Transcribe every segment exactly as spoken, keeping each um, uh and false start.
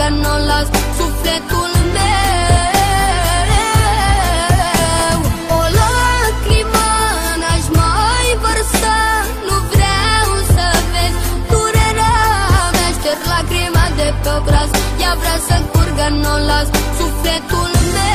curgă, n-o las sufletul meu. O lacrimă n-aș mai vărsa, nu vreau să vezi durerea mea. Șterg lacrima de pe obraz, ea vrea să curgă, n-o las sufletul meu.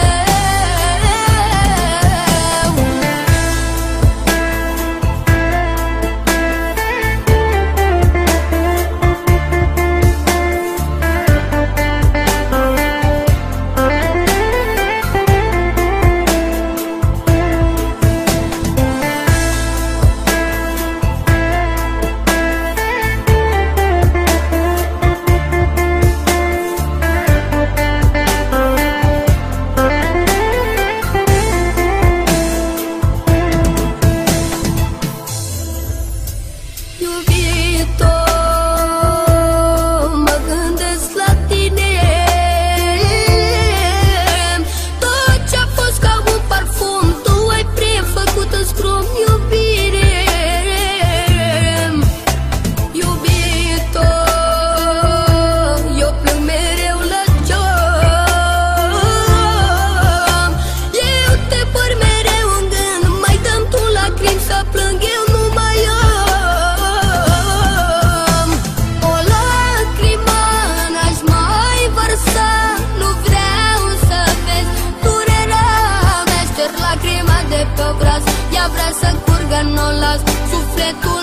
Ea vrea să curgă, n-o las sufletul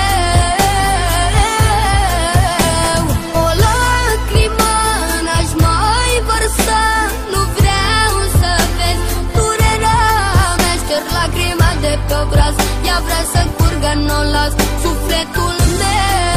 meu. O lacrimă n-aș mai vărsa, nu vreau să vezi durerea mea. Șterg lacrima de pe obraz, ea vrea să curgă, n-o las sufletul meu.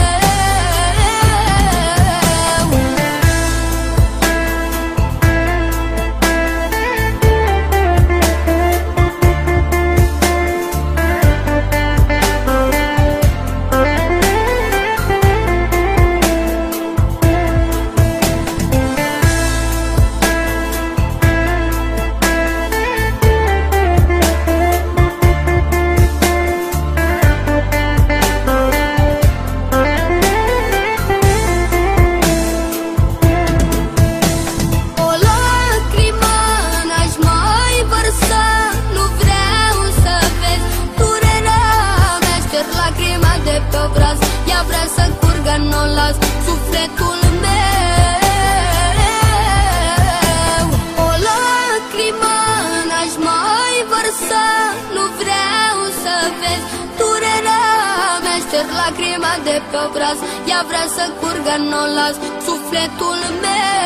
Ea vrea să curgă, n-o las sufletul meu. O lacrimă n-aș mai vărsa, nu vreau să vezi durerea mea. Șterg lacrima de pe obraz, ea vrea să curgă, n-o las sufletul meu.